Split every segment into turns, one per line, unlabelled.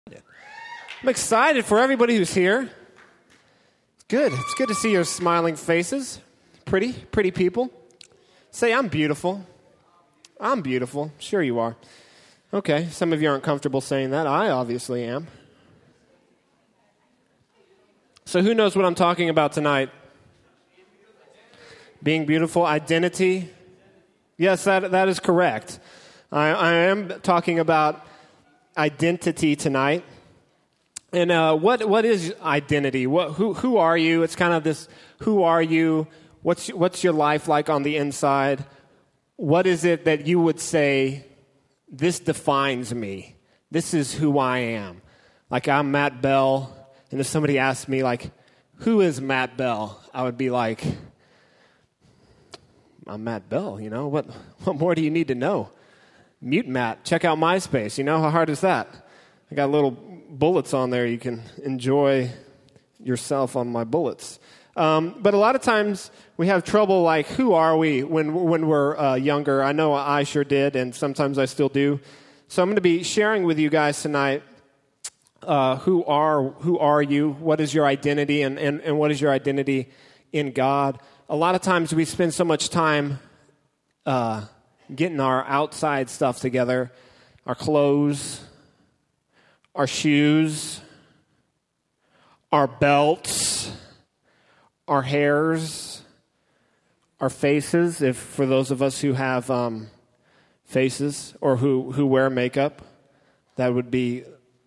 I'm excited for everybody who's here. It's good. It's good to see your smiling faces. Pretty people. Say, I'm beautiful. I'm beautiful. Sure you are. Okay, some of you aren't comfortable saying that. I obviously am. So who knows what I'm talking about tonight? Being beautiful, identity. Yes, that is correct. I am talking about identity tonight. And what is identity? Who are you? It's kind of this, who are you? What's your life like on the inside? What is it that you would say, this defines me? This is who I am. Like, I'm Matt Bell, and if somebody asked me, like, who is Matt Bell? I would be like, I'm Matt Bell, you know? What more do you need to know? Mute Matt. Check out MySpace. You know, how hard is that? I got little bullets on there. You can enjoy yourself on my bullets. But a lot of times we have trouble, like, who are we when we're younger? I know I sure did, and sometimes I still do. So I'm going to be sharing with you guys tonight, who are you? What is your identity, and what is your identity in God? A lot of times we spend so much time getting our outside stuff together, our clothes, our shoes, our belts, our hairs, our faces, if for those of us who have faces or who wear makeup, that would be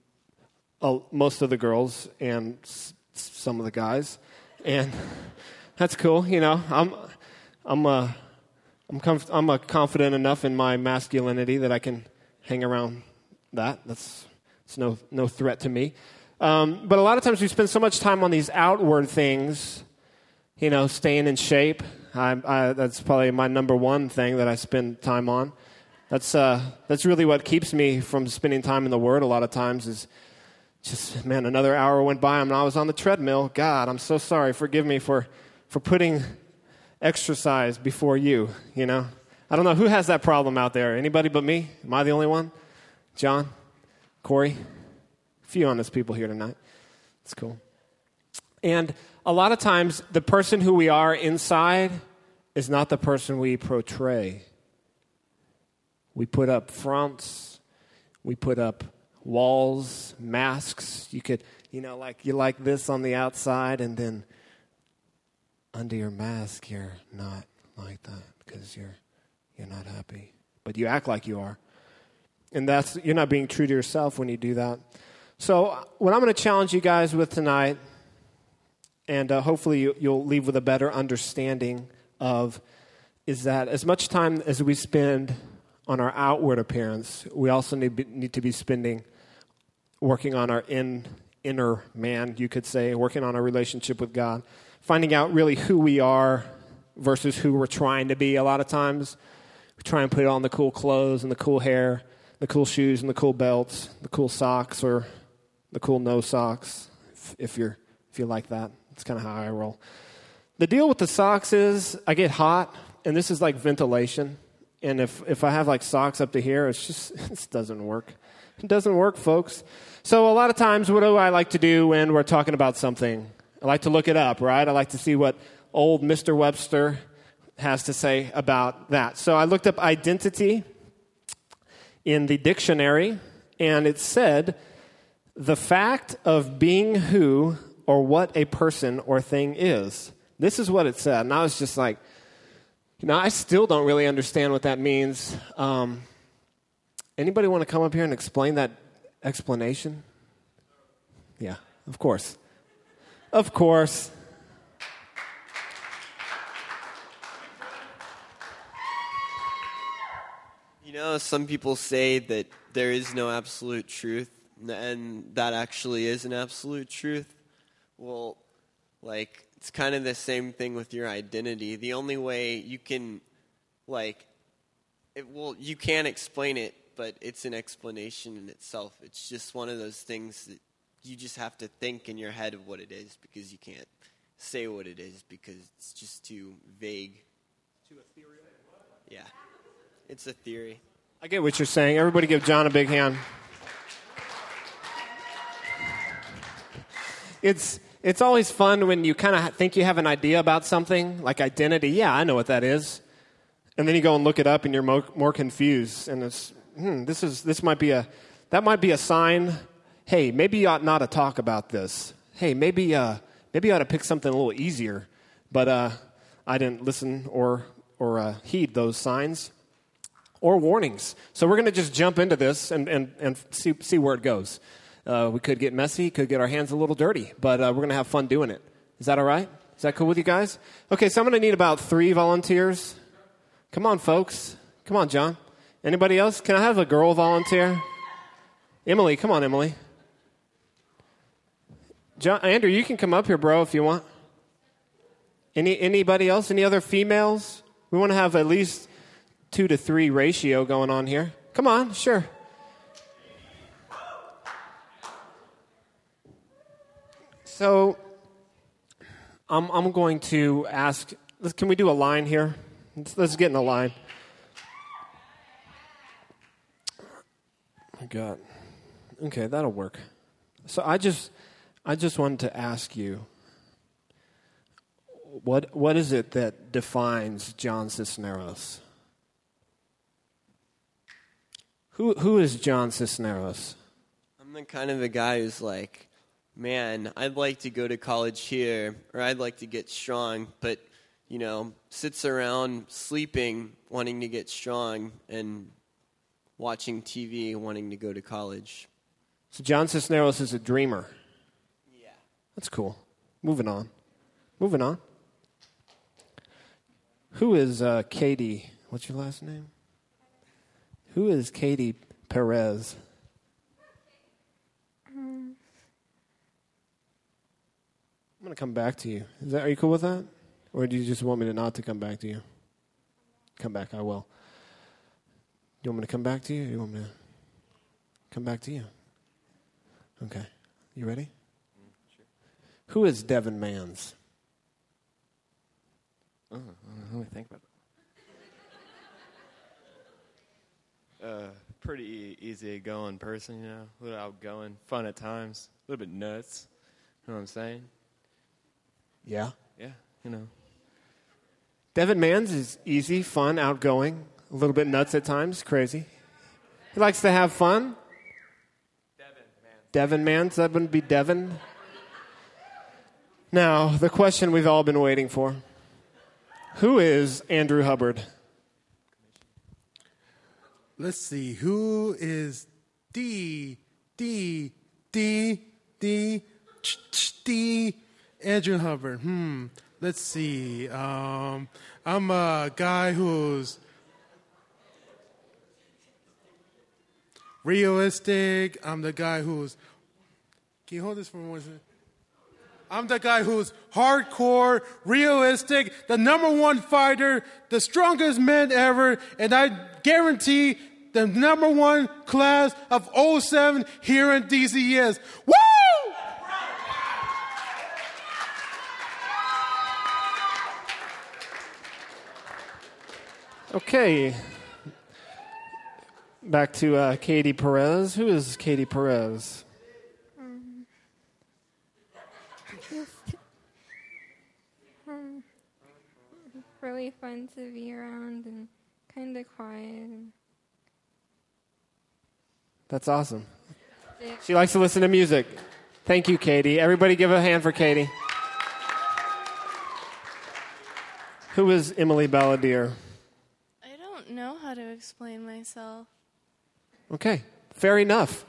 most of the girls and some of the guys. And that's cool, you know. I'm confident enough in my masculinity that I can hang around that. It's no threat to me. But a lot of times we spend so much time on these outward things, you know, staying in shape. That's probably my number one thing that I spend time on. That's really what keeps me from spending time in the Word a lot of times is just, man, another hour went by and I was on the treadmill. God, I'm so sorry. Forgive me for putting exercise before you, you know. I don't know, who has that problem out there? Anybody but me? Am I the only one? John? Corey? A few honest people here tonight. It's cool. And a lot of times, the person who we are inside is not the person we portray. We put up fronts. We put up walls, masks. You could, you know, like you like this on the outside, and then under your mask, you're not like that because you're not happy. But you act like you are. And you're not being true to yourself when you do that. So what I'm going to challenge you guys with tonight, and hopefully you'll leave with a better understanding of, is that as much time as we spend on our outward appearance, we also need to be spending working on our inner man, you could say, working on our relationship with God, finding out really who we are versus who we're trying to be. A lot of times we try and put on the cool clothes and the cool hair, the cool shoes and the cool belts, the cool socks or the cool no socks, if you like that. That's kind of how I roll. The deal with the socks is I get hot, and this is like ventilation. And if I have like socks up to here, it doesn't work. It doesn't work, folks. So a lot of times, what do I like to do when we're talking about something? I like to look it up, right? I like to see what old Mr. Webster has to say about that. So I looked up identity in the dictionary, and it said, the fact of being who or what a person or thing is. This is what it said. And I was just like, you know, I still don't really understand what that means. Anybody want to come up here and explain that explanation? Yeah, of course. Of course.
You know, some people say that there is no absolute truth, and that actually is an absolute truth. Well, like, it's kind of the same thing with your identity. The only way you can, you can explain it, but it's an explanation in itself. It's just one of those things that you just have to think in your head of what it is, because you can't say what it is because it's just too vague.
Too ethereal?
Yeah. It's a theory.
I get what you're saying. Everybody give John a big hand. It's always fun when you kind of think you have an idea about something, like identity. Yeah, I know what that is. And then you go and look it up, and you're more confused. And it's that might be a sign. Hey, maybe you ought not to talk about this. Hey, maybe you ought to pick something a little easier. But I didn't listen or heed those signs or warnings. So we're going to just jump into this and see where it goes. We could get messy, could get our hands a little dirty, but we're going to have fun doing it. Is that all right? Is that cool with you guys? Okay, so I'm going to need about 3 volunteers. Come on, folks. Come on, John. Anybody else? Can I have a girl volunteer? Emily, come on, Emily. John, Andrew, you can come up here, bro, if you want. Anybody else? Any other females? We want to have at least 2 to 3 ratio going on here. Come on, sure. So I'm going to ask, can we do a line here? Let's get in a line. Oh, God. Okay, that'll work. So I just wanted to ask you, what is it that defines John Cisneros? Who is John Cisneros?
I'm the kind of a guy who's like, man, I'd like to go to college here, or I'd like to get strong, but, sits around sleeping, wanting to get strong, and watching TV, wanting to go to college.
So John Cisneros is a dreamer.
Yeah.
That's cool. Moving on. Who is Katie? What's your last name? Who is Katie Perez? I'm going to come back to you. Are you cool with that? Or do you just want me to not to come back to you? Come back, I will. You want me to come back to you? Or you want me to come back to you? Okay. You ready?
Sure.
Who is Devin Mans?
Let me think about that. Pretty easy-going person, a little outgoing, fun at times, a little bit nuts. You know what I'm saying?
Yeah.
Yeah,
Devin Mans is easy, fun, outgoing, a little bit nuts at times, crazy. He likes to have fun. Devin Mans, that wouldn't be Devin. Now, the question we've all been waiting for. Who is Andrew Hubbard?
Let's see. Who is Andrew Hubbard? Let's see. I'm a guy who's realistic. I'm the guy who's... Can you hold this for 1 second? I'm the guy who's hardcore, realistic, the #1 fighter, the strongest man ever, and I guarantee the #1 class of 07 here in DCS. Woo!
Okay. Back to Katie Perez. Who is Katie Perez?
Really fun to be around and kind of quiet.
That's awesome. She likes to listen to music. Thank you, Katie. Everybody give a hand for Katie. Who is Emily Balladeer?
I don't know how to explain myself.
Okay, fair enough.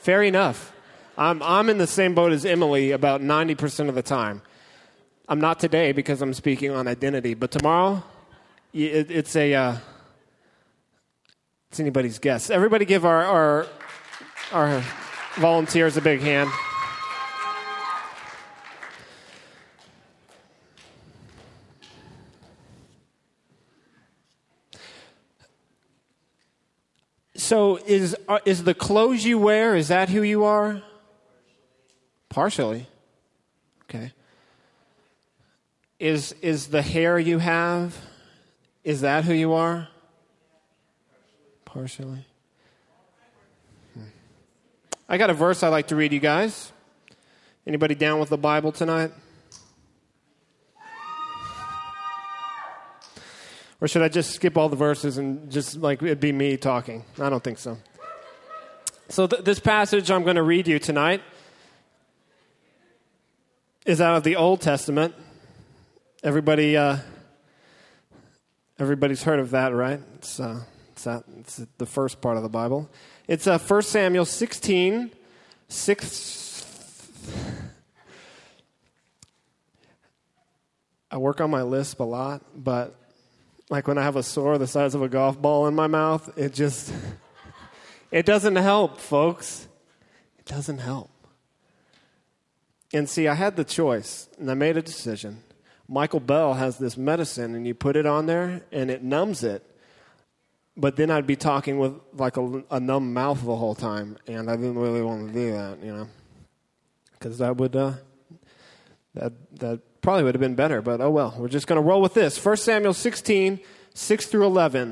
I'm in the same boat as Emily about 90% of the time. I'm not today because I'm speaking on identity, but tomorrow, it's anybody's guess. Everybody give our volunteers a big hand. So is the clothes you wear, is that who you are? Partially. Okay. Is the hair you have, is that who you are? Partially. I got a verse I like to read you guys. Anybody down with the Bible tonight? Or should I just skip all the verses and just like it'd be me talking? I don't think so. So this passage I'm going to read you tonight is out of the Old Testament. Everybody's heard of that, right? It's the first part of the Bible. It's 1 Samuel 16, 6. I work on my lisp a lot, but like when I have a sore the size of a golf ball in my mouth, it doesn't help, folks. It doesn't help. And see, I had the choice, and I made a decision. Michael Bell has this medicine, and you put it on there, and it numbs it. But then I'd be talking with like a numb mouth the whole time, and I didn't really want to do that, because that would that probably would have been better. But oh well, we're just going to roll with this. 1 Samuel 16, 6 through 11.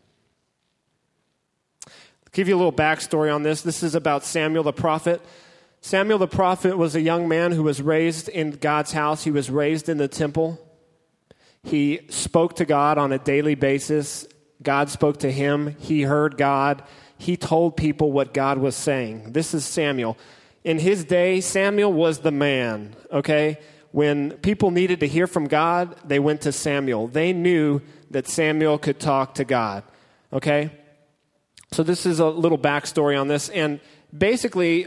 I'll give you a little backstory on this. This is about Samuel the prophet. Samuel the prophet was a young man who was raised in God's house. He was raised in the temple. He spoke to God on a daily basis. God spoke to him. He heard God. He told people what God was saying. This is Samuel. In his day, Samuel was the man, okay? When people needed to hear from God, they went to Samuel. They knew that Samuel could talk to God, okay? So this is a little backstory on this. And basically,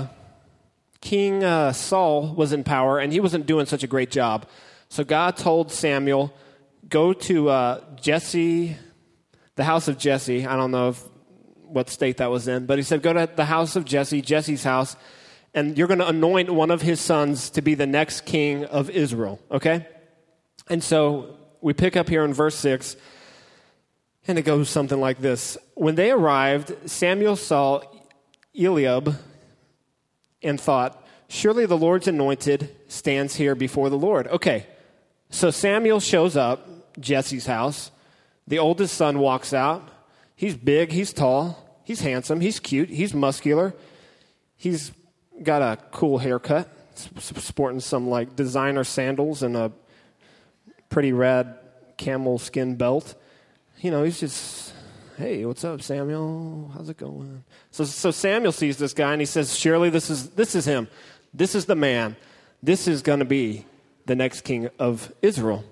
King Saul was in power, and he wasn't doing such a great job. So God told Samuel, go to Jesse, the house of Jesse. I don't know what state that was in, but he said, go to the house of Jesse, Jesse's house, and you're going to anoint one of his sons to be the next king of Israel, okay? And so we pick up here in verse 6, and it goes something like this. When they arrived, Samuel saw Eliab and thought, surely the Lord's anointed stands here before the Lord. Okay, so Samuel shows up, Jesse's house. The oldest son walks out. He's big, he's tall, he's handsome, he's cute, he's muscular. He's got a cool haircut, sporting some like designer sandals and a pretty rad camel skin belt. He's just, hey, what's up, Samuel? How's it going? So Samuel sees this guy and he says, surely this is him. This is the man. This is going to be the next king of Israel.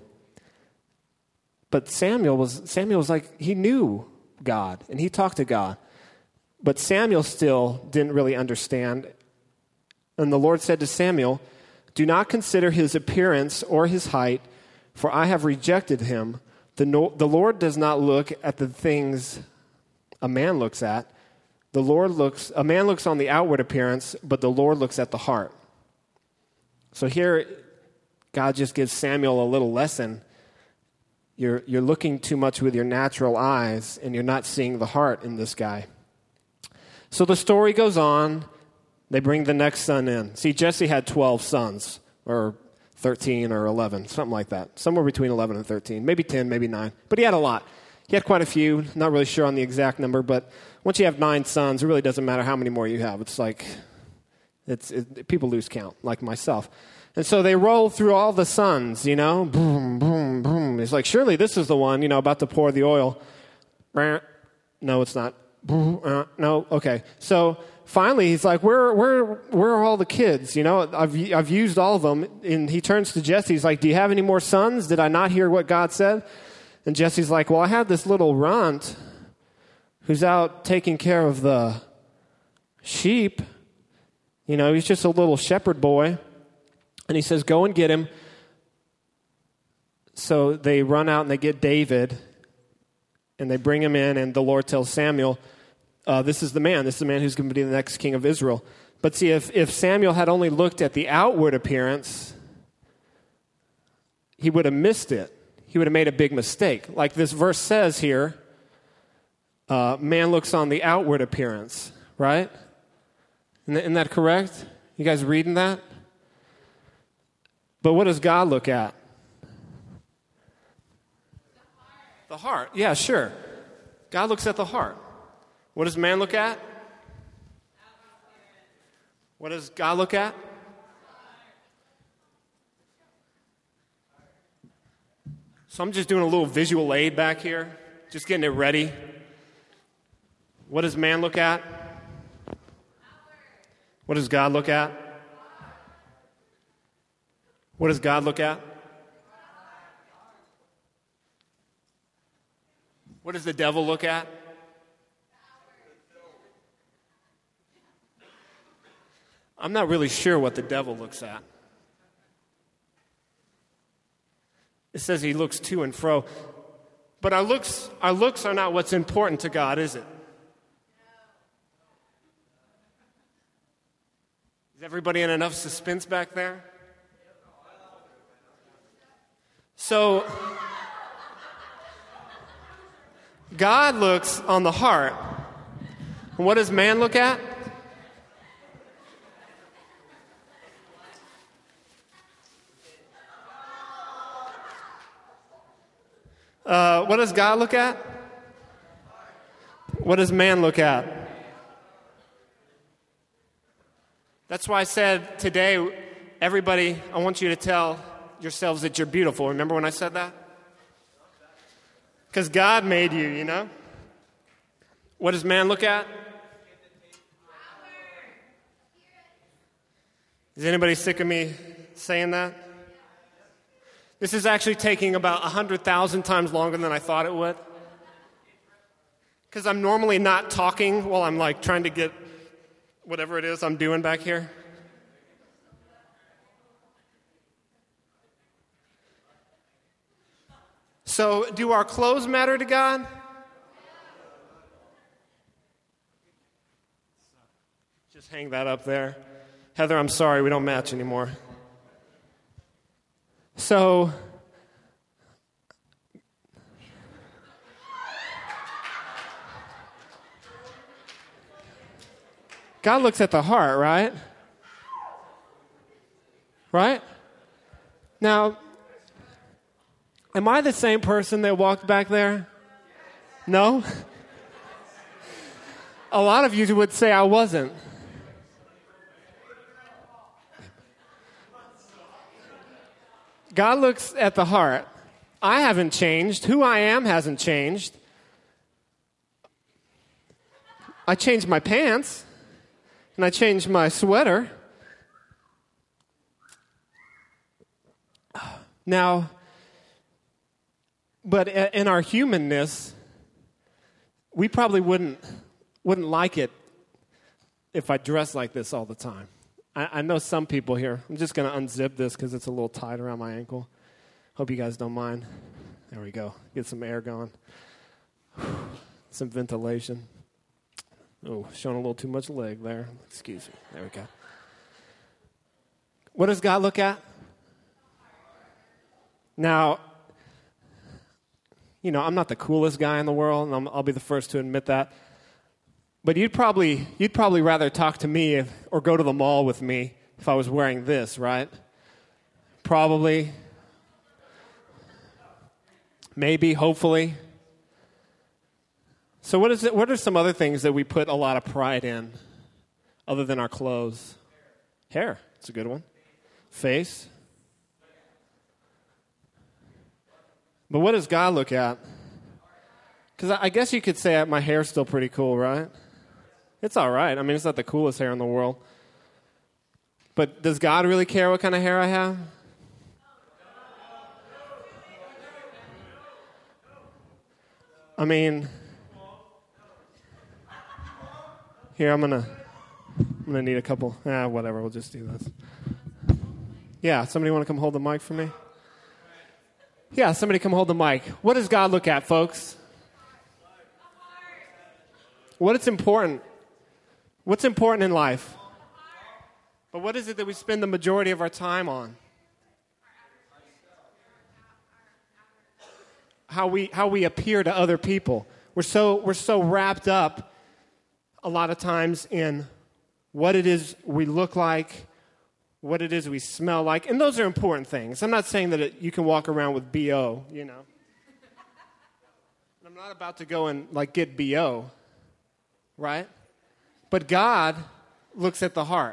But Samuel was like, he knew God and he talked to God. But Samuel still didn't really understand. And the Lord said to Samuel, do not consider his appearance or his height, for I have rejected him. The Lord does not look at the things a man looks at. A man looks on the outward appearance, but the Lord looks at the heart. So here, God just gives Samuel a little lesson. You're looking too much with your natural eyes, and you're not seeing the heart in this guy. So the story goes on. They bring the next son in. See, Jesse had 12 sons, or 13 or 11, something like that. Somewhere between 11 and 13, maybe 10, maybe 9. But he had a lot. He had quite a few, not really sure on the exact number, but once you have 9 sons, it really doesn't matter how many more you have. It's like, people lose count, like myself. And so they roll through all the sons, boom, boom, boom. It's like, surely this is the one, about to pour the oil. No, it's not. No, okay. So finally, he's like, where are all the kids? I've used all of them. And he turns to Jesse. He's like, do you have any more sons? Did I not hear what God said? And Jesse's like, well, I have this little runt who's out taking care of the sheep. He's just a little shepherd boy. And he says, go and get him. So they run out and they get David. And they bring him in. And the Lord tells Samuel, this is the man. This is the man who's going to be the next king of Israel. But see, if Samuel had only looked at the outward appearance, he would have missed it. He would have made a big mistake. Like this verse says here, man looks on the outward appearance, right? Isn't that correct? You guys reading that? But what does God look at? The heart. Yeah, sure. God looks at the heart. What does man look at? What does God look at? So I'm just doing a little visual aid back here, just getting it ready. What does man look at? What does God look at? What does God look at? What does the devil look at? I'm not really sure what the devil looks at. It says he looks to and fro. But our looks are not what's important to God, is it? Is everybody in enough suspense back there? So, God looks on the heart. And what does man look at? What does God look at? What does man look at? That's why I said today, everybody, I want you to tell yourselves that you're beautiful. Remember when I said that? Because God made you, you know? What does man look at? Is anybody sick of me saying that? This is actually taking about 100,000 times longer than I thought it would. Because I'm normally not talking while I'm like trying to get whatever it is I'm doing back here. So, do our clothes matter to God? Just hang that up there. Heather, I'm sorry, we don't match anymore. So, God looks at the heart, right? Right? Now, am I the same person that walked back there? No? A lot of you would say I wasn't. God looks at the heart. I haven't changed. Who I am hasn't changed. I changed my pants, and I changed my sweater. Now, but in our humanness, we probably wouldn't like it if I dressed like this all the time. I know some people here. I'm just going to unzip this because it's a little tight around my ankle. Hope you guys don't mind. There we go. Get some air going. Some ventilation. Oh, showing a little too much leg there. Excuse me. There we go. What does God look at? Now, you know, I'm not the coolest guy in the world, and I'll be the first to admit that. But you'd probably rather talk to me or go to the mall with me if I was wearing this, right? Probably. Maybe, hopefully. So what are some other things that we put a lot of pride in other than our clothes? Hair, that's a good one. Face. But what does God look at? Because I guess you could say my hair's still pretty cool, right? It's all right. I mean, it's not the coolest hair in the world. But does God really care what kind of hair I have? I mean, here, I'm gonna need a couple. Whatever, we'll just do this. Yeah, somebody want to come hold the mic for me? Yeah, somebody come hold the mic. What does God look at, folks? What is important? What's important in life? But what is it that we spend the majority of our time on? How we appear to other people. We're so wrapped up a lot of times in what it is we look like, what it is we smell like, and those are important things. I'm not saying that you can walk around with BO, you know. I'm not about to go and get BO, right? But God looks at the heart.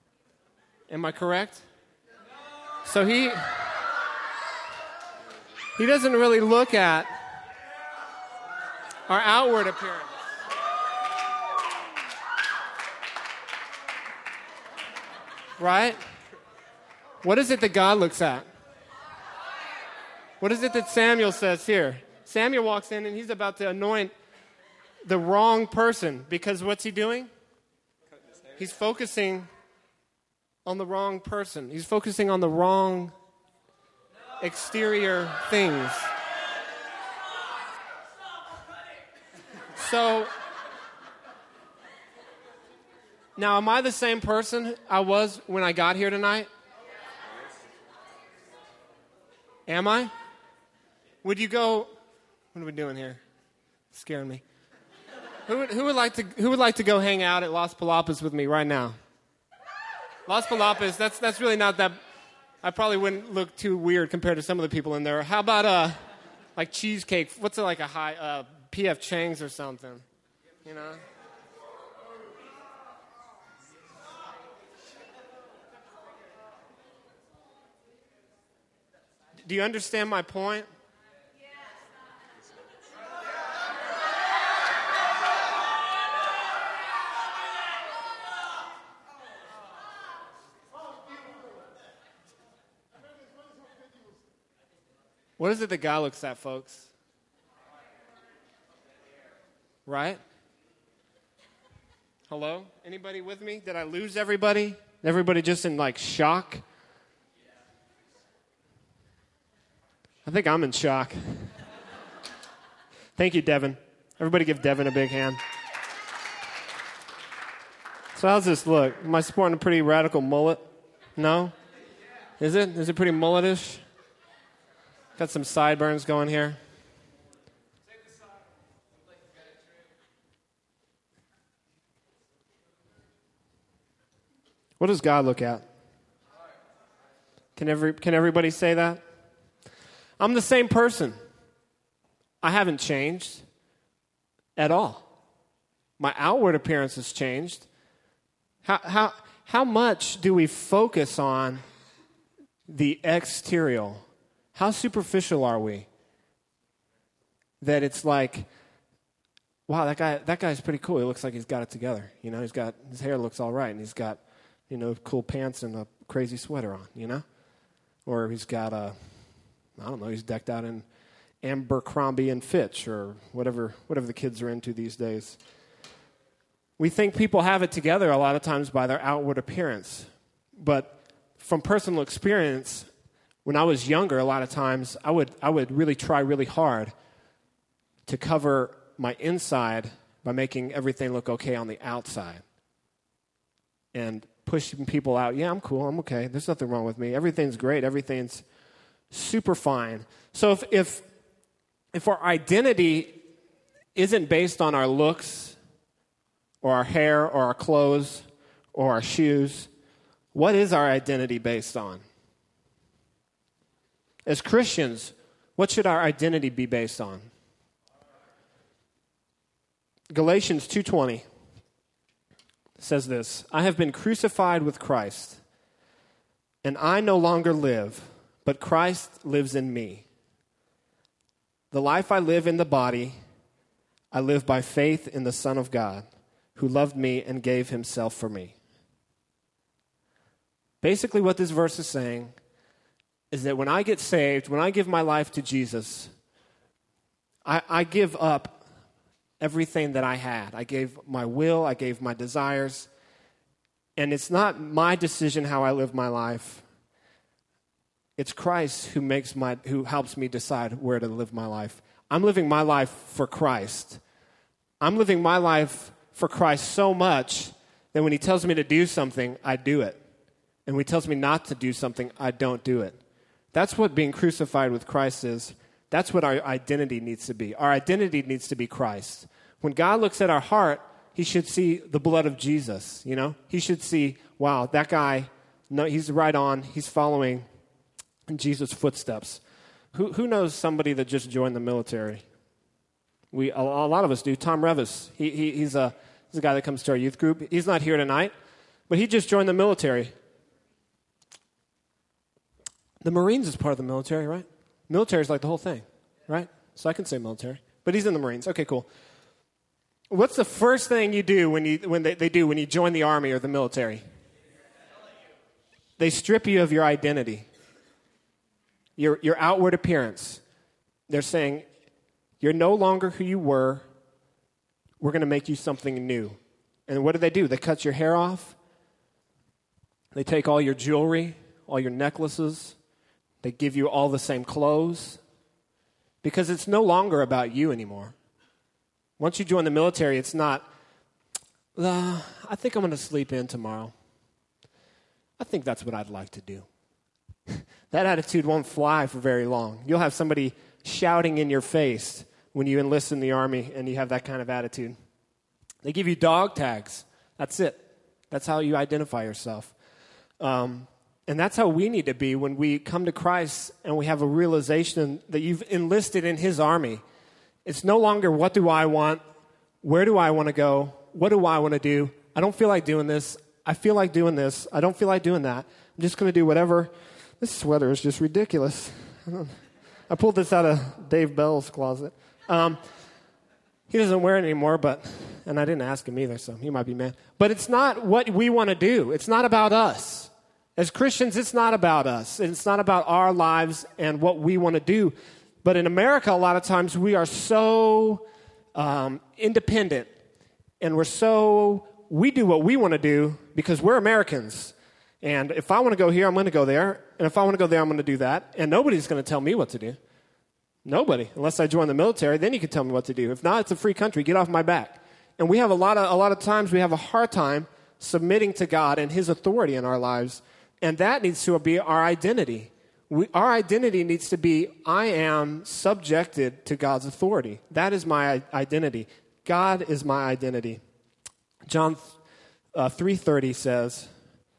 Am I correct? So He doesn't really look at our outward appearance. Right? What is it that God looks at? What is it that Samuel says here? Samuel walks in and he's about to anoint the wrong person because what's he doing? He's focusing on the wrong person. He's focusing on the wrong exterior things. So, now am I the same person I was when I got here tonight? Am I? Would you go, what are we doing here? It's scaring me. Who would like to go hang out at Las Palapas with me right now? Las Palapas, that's really not that, I probably wouldn't look too weird compared to some of the people in there. How about like cheesecake? What's like a high P.F. Chang's or something? You know? Do you understand my point? What is it that God looks at, folks? Right? Hello? Anybody with me? Did I lose everybody? Everybody just in like shock? I think I'm in shock. Thank you, Devin. Everybody give Devin a big hand. So how's this look? Am I sporting a pretty radical mullet? No? Is it? Is it pretty mulletish? Got some sideburns going here. What does God look at? Can everybody say that? I'm the same person. I haven't changed at all. My outward appearance has changed. How much do we focus on the exterior? How superficial are we? That it's like, wow, that guy's pretty cool. He looks like he's got it together. You know, his hair looks all right, and he's got, you know, cool pants and a crazy sweater on, you know? Or he's got he's decked out in Abercrombie and Fitch or whatever the kids are into these days. We think people have it together a lot of times by their outward appearance. But from personal experience, when I was younger, a lot of times I would really try really hard to cover my inside by making everything look okay on the outside. And pushing people out, yeah, I'm cool, I'm okay, there's nothing wrong with me, everything's great, everything's super fine. So if our identity isn't based on our looks or our hair or our clothes or our shoes, what is our identity based on? As Christians, what should our identity be based on? Galatians 2:20 says this, I have been crucified with Christ, and I no longer live, but Christ lives in me. The life I live in the body, I live by faith in the Son of God, who loved me and gave himself for me. Basically what this verse is saying is that when I get saved, when I give my life to Jesus, I give up everything that I had. I gave my will, I gave my desires, and it's not my decision how I live my life. It's Christ who helps me decide where to live my life. I'm living my life for Christ. I'm living my life for Christ so much that when he tells me to do something, I do it. And when he tells me not to do something, I don't do it. That's what being crucified with Christ is. That's what our identity needs to be. Our identity needs to be Christ. When God looks at our heart, he should see the blood of Jesus, you know? He should see, wow, that guy, no, he's right on. He's following in Jesus' footsteps. Who knows somebody that just joined the military? A lot of us do. Tom Revis, he's a guy that comes to our youth group. He's not here tonight, but he just joined the military. The Marines is part of the military, right? Military is like the whole thing, right? So I can say military. But he's in the Marines. Okay, cool. What's the first thing you do when you join the Army or the military? They strip you of your identity, your outward appearance. They're saying, you're no longer who you were. We're going to make you something new. And what do? They cut your hair off. They take all your jewelry, all your necklaces. They give you all the same clothes. Because it's no longer about you anymore. Once you join the military, it's not, I think I'm going to sleep in tomorrow. I think that's what I'd like to do. That attitude won't fly for very long. You'll have somebody shouting in your face when you enlist in the Army and you have that kind of attitude. They give you dog tags. That's it. That's how you identify yourself. And that's how we need to be when we come to Christ and we have a realization that you've enlisted in His army. It's no longer, what do I want? Where do I want to go? What do I want to do? I don't feel like doing this. I feel like doing this. I don't feel like doing that. I'm just going to do whatever. This sweater is just ridiculous. I pulled this out of Dave Bell's closet. He doesn't wear it anymore, and I didn't ask him either, so he might be mad. But it's not what we want to do. It's not about us. As Christians, it's not about us. It's not about our lives and what we want to do. But in America, a lot of times we are so independent, and we do what we want to do because we're Americans. And if I want to go here, I'm going to go there. And if I want to go there, I'm going to do that. And nobody's going to tell me what to do. Nobody. Unless I join the military, then you can tell me what to do. If not, it's a free country. Get off my back. And we have a lot of times we have a hard time submitting to God and His authority in our lives. And that needs to be our identity. Our identity needs to be, I am subjected to God's authority. That is my identity. God is my identity. John 3:30 says,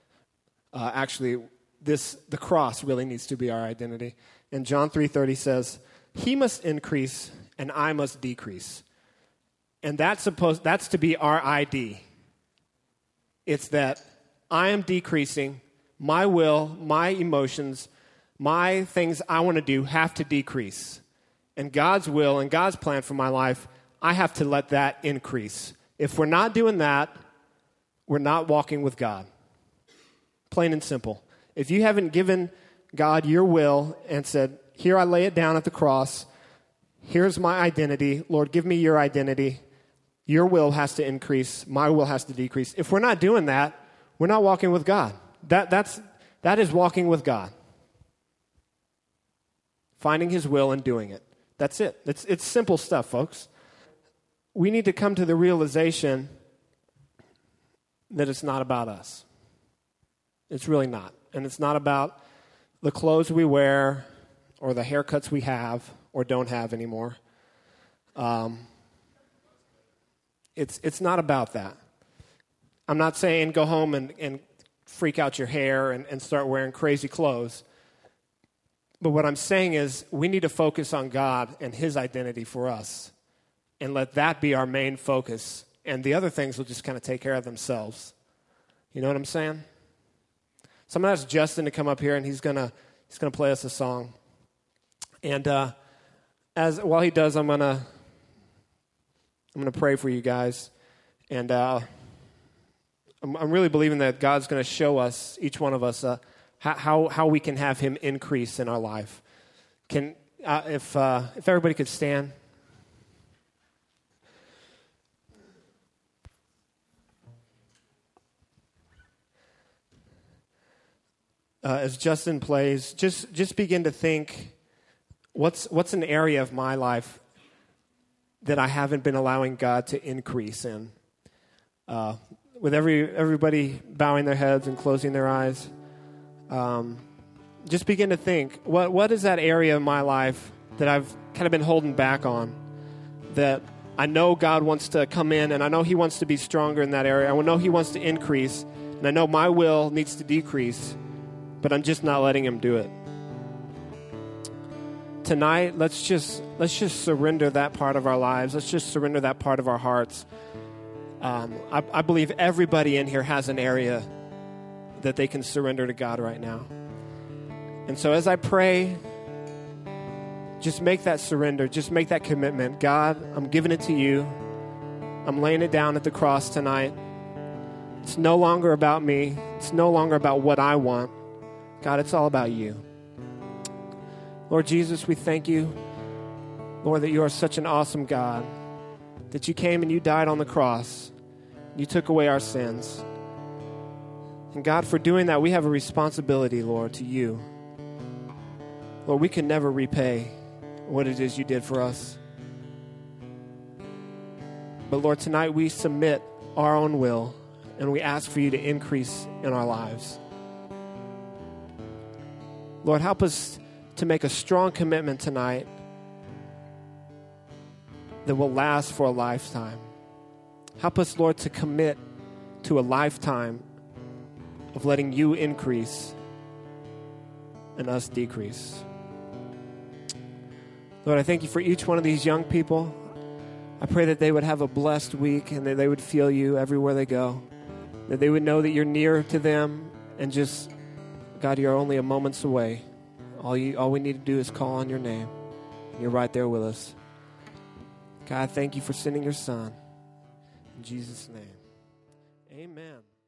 the cross really needs to be our identity. And John 3:30 says, He must increase and I must decrease. And that's to be our ID. It's that I am decreasing, my will, my emotions, my things I want to do have to decrease. And God's will and God's plan for my life, I have to let that increase. If we're not doing that, we're not walking with God. Plain and simple. If you haven't given God your will and said, here I lay it down at the cross, here's my identity, Lord, give me your identity, your will has to increase, my will has to decrease. If we're not doing that, we're not walking with God. That is walking with God. Finding His will and doing it. That's it. It's simple stuff, folks. We need to come to the realization that it's not about us. It's really not. And it's not about the clothes we wear or the haircuts we have or don't have anymore. It's not about that. I'm not saying go home and freak out your hair and start wearing crazy clothes. But what I'm saying is we need to focus on God and His identity for us and let that be our main focus. And the other things will just kind of take care of themselves. You know what I'm saying? So I'm going to ask Justin to come up here, and he's going to play us a song. And while he does, I'm going to pray for you guys. And I'm really believing that God's going to show us, each one of us, how we can have Him increase in our life. If everybody could stand. As Justin plays, just begin to think, what's an area of my life that I haven't been allowing God to increase in? With everybody bowing their heads and closing their eyes, just begin to think, what is that area of my life that I've kind of been holding back on, that I know God wants to come in, and I know He wants to be stronger in that area. I know He wants to increase, and I know my will needs to decrease, but I'm just not letting Him do it. Tonight, let's just surrender that part of our lives. Let's just surrender that part of our hearts. I believe everybody in here has an area that they can surrender to God right now. And so as I pray, just make that surrender. Just make that commitment. God, I'm giving it to you. I'm laying it down at the cross tonight. It's no longer about me. It's no longer about what I want. God, it's all about you. Lord Jesus, we thank you, Lord, that you are such an awesome God, that you came and you died on the cross. You took away our sins. And God, for doing that, we have a responsibility, Lord, to you. Lord, we can never repay what it is you did for us. But Lord, tonight we submit our own will and we ask for you to increase in our lives. Lord, help us to make a strong commitment tonight that will last for a lifetime. Help us, Lord, to commit to a lifetime of letting you increase and us decrease. Lord, I thank you for each one of these young people. I pray that they would have a blessed week and that they would feel you everywhere they go, that they would know that you're near to them and just, God, you're only a moment's away. All we need to do is call on your name. You're right there with us. God, thank you for sending your son. In Jesus' name, amen.